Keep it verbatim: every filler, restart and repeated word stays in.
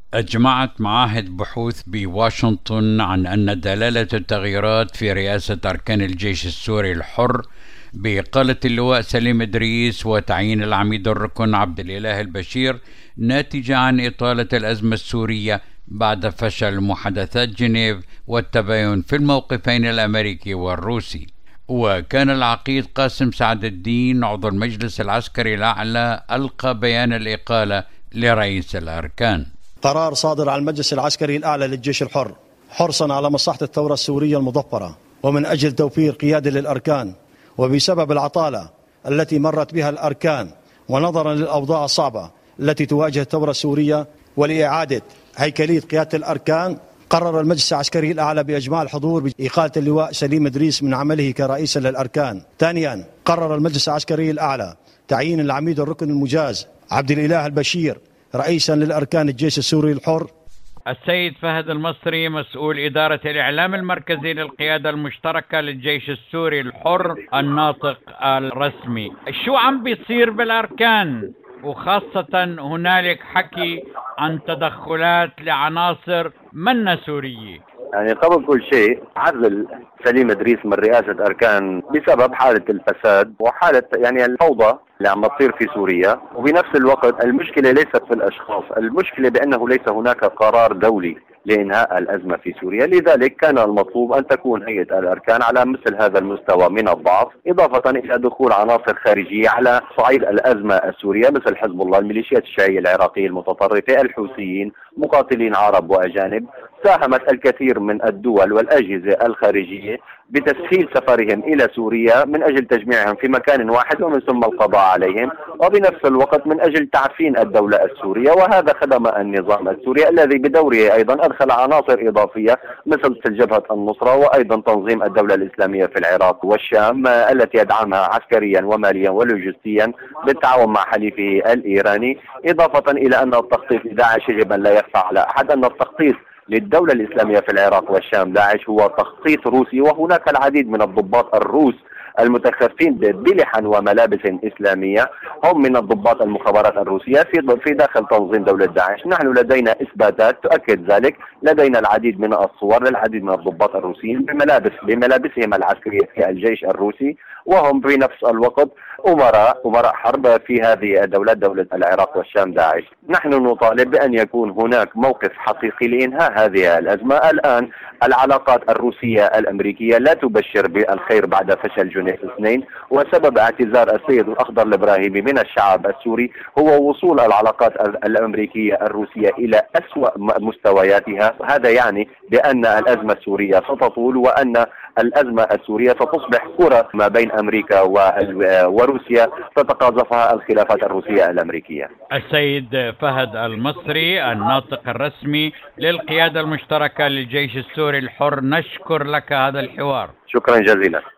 أجمعت معاهد بحوث بواشنطن عن أن دلالة التغييرات في رئاسة أركان الجيش السوري الحر بإقالة اللواء سليم إدريس وتعيين العميد الركن عبد الإله البشير ناتجة عن إطالة الأزمة السورية بعد فشل محادثات جنيف والتباين في الموقفين الأمريكي والروسي. وكان العقيد قاسم سعد الدين عضو المجلس العسكري الأعلى ألقى بيان الإقالة لرئيس الأركان. قرار صادر عن المجلس العسكري الأعلى للجيش الحر حرصا على مصلحة الثورة السورية المضطرة ومن أجل توفير قيادة للأركان، وبسبب العطالة التي مرت بها الأركان ونظرا للأوضاع الصعبة التي تواجه الثورة السورية ولإعادة هيكلية قيادة الأركان، قرر المجلس العسكري الأعلى بإجماع الحضور بإقالة اللواء سليم إدريس من عمله كرئيس للأركان. ثانيا، قرر المجلس العسكري الأعلى تعيين العميد الركن المجاز عبد الإله البشير رئيسا للأركان الجيش السوري الحر. السيد فهد المصري مسؤول إدارة الإعلام المركزي للقيادة المشتركة للجيش السوري الحر الناطق الرسمي، شو عم بيصير بالأركان؟ وخاصة هنالك حكي عن تدخلات لعناصر من سورية. يعني قبل كل شيء عزل سليم إدريس من رئاسة أركان بسبب حالة الفساد وحالة يعني الفوضى اللي عم تصير في سوريا، وبنفس الوقت المشكلة ليست في الأشخاص، المشكلة بأنه ليس هناك قرار دولي لإنهاء الأزمة في سوريا. لذلك كان المطلوب أن تكون هيئة الأركان على مثل هذا المستوى من الضعف، إضافة إلى دخول عناصر خارجية على صعيد الأزمة السورية مثل حزب الله، الميليشيات الشيعية العراقية المتطرفة، الحوثيين، مقاتلين عرب وأجانب. ساهمت الكثير من الدول والأجهزة الخارجية بتسهيل سفرهم إلى سوريا من أجل تجميعهم في مكان واحد ومن ثم القضاء عليهم، وبنفس الوقت من أجل تعفين الدولة السورية. وهذا خدم النظام السوري الذي بدوره أيضا أدخل عناصر إضافية مثل جبهة النصرة وأيضا تنظيم الدولة الإسلامية في العراق والشام التي يدعمها عسكريا وماليا ولوجستيا بالتعاون مع حليفه الإيراني. إضافة إلى أن التخطيط لداعش يجب أن لا يخفى على أحد أن التخطيط للدولة الإسلامية في العراق والشام داعش هو تخطيط روسي، وهناك العديد من الضباط الروس المتخفين بلحن وملابس إسلامية هم من الضباط المخابرات الروسية في في داخل تنظيم دولة داعش. نحن لدينا إثباتات تؤكد ذلك، لدينا العديد من الصور للعديد من الضباط الروسيين بملابس بملابسهم العسكرية في الجيش الروسي، وهم في نفس الوقت أمراء أمراء حرب في هذه الدولة دولة العراق والشام داعش. نحن نطالب بأن يكون هناك موقف حقيقي لإنهاء هذه الأزمة. الآن العلاقات الروسية الأمريكية لا تبشر بالخير بعد فشل جنيف اثنين، وسبب اعتذار السيد الأخضر الإبراهيمي من الشعب السوري هو وصول العلاقات الأمريكية الروسية إلى أسوأ مستوياتها. هذا يعني بأن الأزمة السورية ستطول وأن الأزمة السورية ستصبح كرة ما بين أمريكا وروسيا تتقاذفها الخلافات الروسية الأمريكية. السيد فهد المصري الناطق الرسمي للقيادة المشتركة للجيش السوري الحر، نشكر لك هذا الحوار. شكرا جزيلا.